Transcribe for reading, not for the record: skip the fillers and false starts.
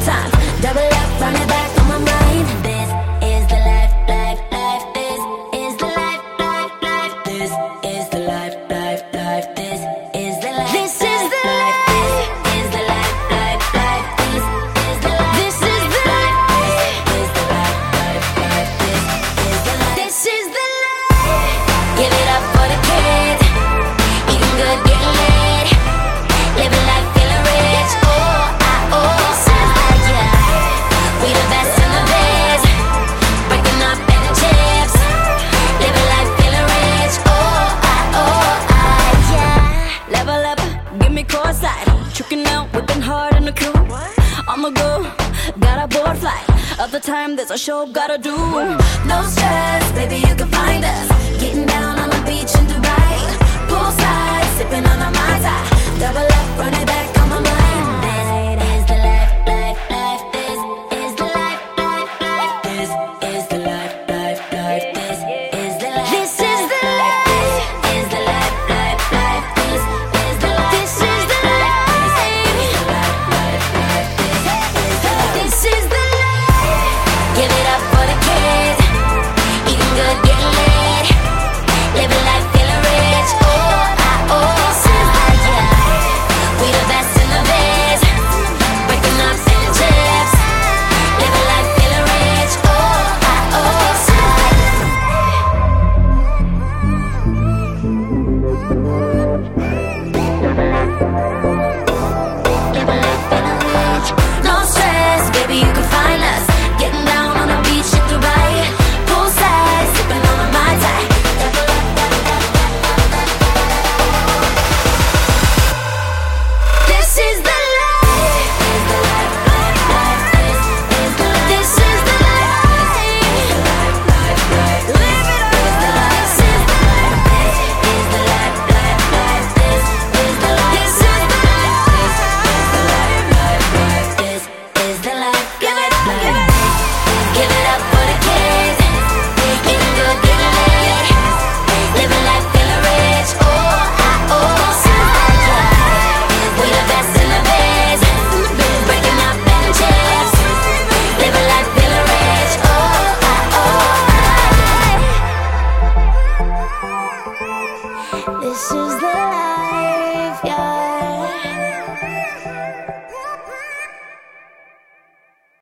times. Double up, run it back on my mind. This is the life, life, life. This is the life, life, life. This is the life, life, life. This is the life. This is the life. This is the life, life, life. This is the life. This is the life. This is the life, life, life. This is the life. This is the life. Give it up for the kids. Eating good, getting lit. Living life, feeling rich. We the best in the biz. Breaking up better chips. Living life, feeling rich. Yeah. Level up, give me course side. Tricking out, whipping hard in the coupe. On the go, got a board flight. Other time there's a show gotta do. No stress, baby, you can find us. Getting down on the beach in Dubai. Poolside, sipping on a Mai Tai. Double up, run it back on my mind. This is the life, life, life. This is the life, life, life. This is the life, life, life. This is the life. This is the life. This is the life, life, life. This is the life. This is the life. This is the life, life, life. This is the life. Give it up for the kids. Eating good, getting lit. Living life, feeling rich. We the best in the biz. Breaking up single chips. Living life, feeling rich. Living life, feeling rich. No stress, baby, you can find us. Getting down on the beach in Dubai. Poolside, sipping on a Mai Tai. This is the life. This is the life, life, life. This is the life. Life, life, live it up. This is the life. This is the life, life, life. This is the life. This is the life. This is the life. Give it up, give it up for the kids. Eating good, getting lit. Living life, feeling rich. We the best in the biz. Breaking up better chips. Living life, feeling rich. This is the life, yeah.